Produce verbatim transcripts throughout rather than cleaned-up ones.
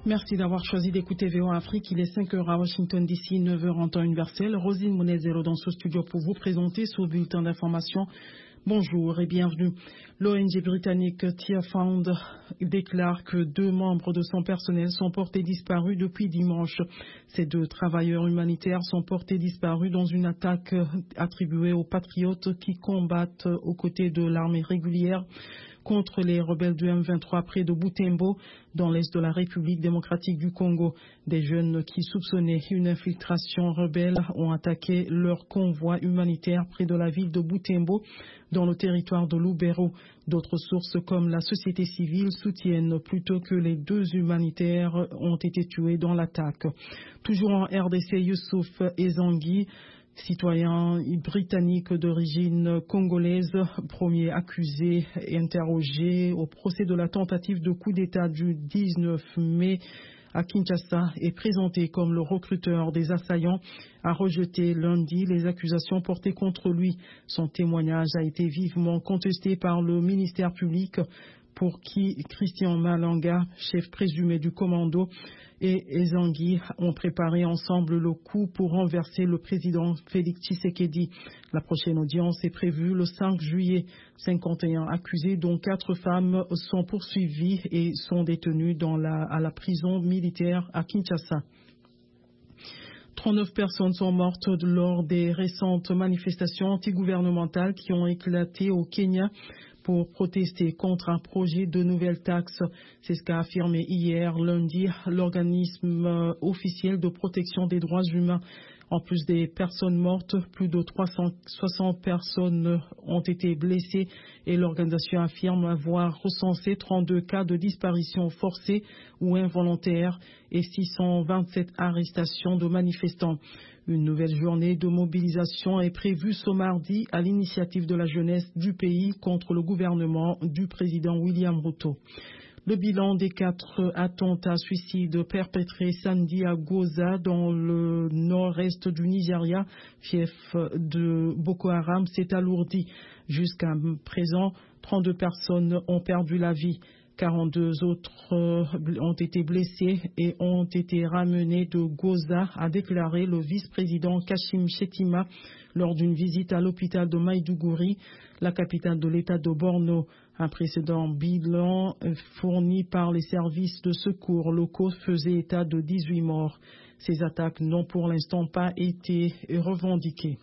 Merci d'avoir choisi d'écouter V O A Afrique. Il est cinq heures à Washington D C, neuf heures en temps universel. Rosine Monezero dans ce studio pour vous présenter ce bulletin d'information. Bonjour et bienvenue. L'O N G britannique Tearfund déclare que deux membres de son personnel sont portés disparus depuis dimanche. Ces deux travailleurs humanitaires sont portés disparus dans une attaque attribuée aux patriotes qui combattent aux côtés de l'armée régulière contre les rebelles du M vingt-trois près de Butembo, dans l'est de la République démocratique du Congo. Des jeunes qui soupçonnaient une infiltration rebelle ont attaqué leur convoi humanitaire près de la ville de Butembo, dans le territoire de Lubero. D'autres sources comme la société civile soutiennent plutôt que les deux humanitaires ont été tués dans l'attaque. Toujours en R D C, Youssouf Ezangui, citoyen britannique d'origine congolaise, premier accusé et interrogé au procès de la tentative de coup d'État du dix-neuf mai à Kinshasa, est présenté comme le recruteur des assaillants, a rejeté lundi les accusations portées contre lui. Son témoignage a été vivement contesté par le ministère public, pour qui Christian Malanga, chef présumé du commando, et Ezangui ont préparé ensemble le coup pour renverser le président Félix Tshisekedi. La prochaine audience est prévue le cinq juillet. cinquante et un accusés, dont quatre femmes, sont poursuivis et sont détenus dans la, à la prison militaire à Kinshasa. trente-neuf personnes sont mortes lors des récentes manifestations antigouvernementales qui ont éclaté au Kenya pour protester contre un projet de nouvelle taxe. C'est ce qu'a affirmé hier lundi l'organisme officiel de protection des droits humains. En plus des personnes mortes, plus de trois cent soixante personnes ont été blessées et l'organisation affirme avoir recensé trente-deux cas de disparition forcée ou involontaire et six cent vingt-sept arrestations de manifestants. Une nouvelle journée de mobilisation est prévue ce mardi à l'initiative de la jeunesse du pays contre le gouvernement du président William Ruto. Le bilan des quatre attentats suicides perpétrés samedi à Goza, dans le nord-est du Nigeria, fief de Boko Haram, s'est alourdi. Jusqu'à présent, trente-deux personnes ont perdu la vie. quarante-deux autres ont été blessés et ont été ramenés de Goza, a déclaré le vice-président Kashim Shettima lors d'une visite à l'hôpital de Maiduguri, la capitale de l'État de Borno. Un précédent bilan fourni par les services de secours locaux faisait état de dix-huit morts. Ces attaques n'ont pour l'instant pas été revendiquées.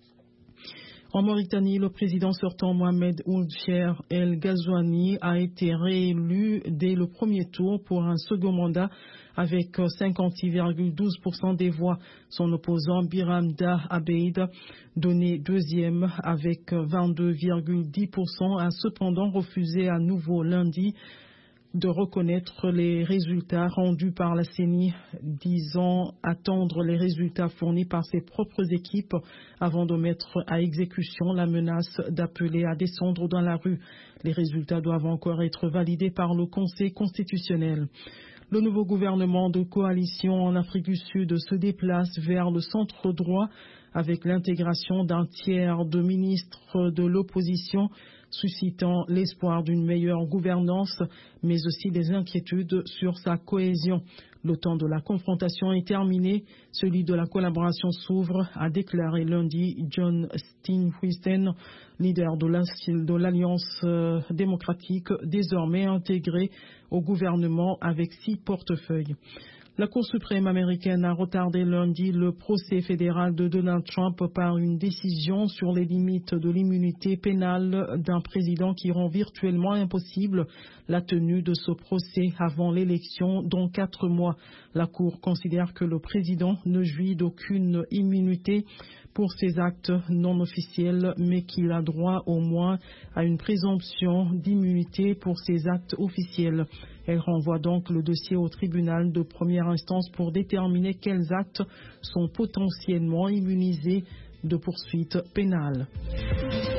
En Mauritanie, le président sortant Mohamed Ould Cheikh El Ghazouani a été réélu dès le premier tour pour un second mandat avec cinquante-six virgule douze pour cent des voix. Son opposant Biramda Abeid, donné deuxième avec vingt-deux virgule dix pour cent, a cependant refusé à nouveau lundi de reconnaître les résultats rendus par la C E N I, disant attendre les résultats fournis par ses propres équipes avant de mettre à exécution la menace d'appeler à descendre dans la rue. Les résultats doivent encore être validés par le Conseil constitutionnel. Le nouveau gouvernement de coalition en Afrique du Sud se déplace vers le centre droit avec l'intégration d'un tiers de ministres de l'opposition, suscitant l'espoir d'une meilleure gouvernance, mais aussi des inquiétudes sur sa cohésion. Le temps de la confrontation est terminé, celui de la collaboration s'ouvre, a déclaré lundi John Steenhuisen, leader de l'Alliance démocratique, désormais intégré au gouvernement avec six portefeuilles. La Cour suprême américaine a retardé lundi le procès fédéral de Donald Trump par une décision sur les limites de l'immunité pénale d'un président qui rend virtuellement impossible la tenue de ce procès avant l'élection dans quatre mois. La Cour considère que le président ne jouit d'aucune immunité pour ses actes non officiels, mais qu'il a droit au moins à une présomption d'immunité pour ses actes officiels. Elle renvoie donc le dossier au tribunal de première instance pour déterminer quels actes sont potentiellement immunisés de poursuites pénales.